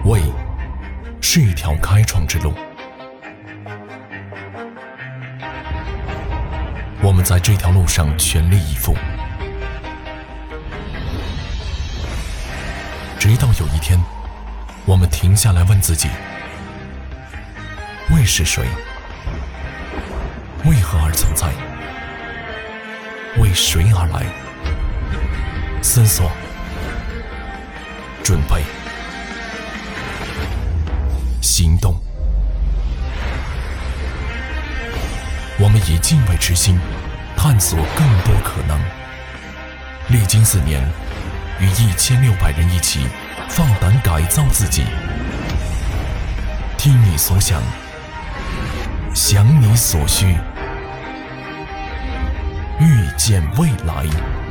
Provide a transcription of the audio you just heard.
为是一条开创之路，我们在这条路上全力以赴，直到有一天，我们停下来问自己：为是谁？为何而存在？为谁而来？思索，准备，行动。我们以敬畏之心探索更多可能。历经4年，与1600人一起放胆改造自己。听你所想，想你所需，遇见未来。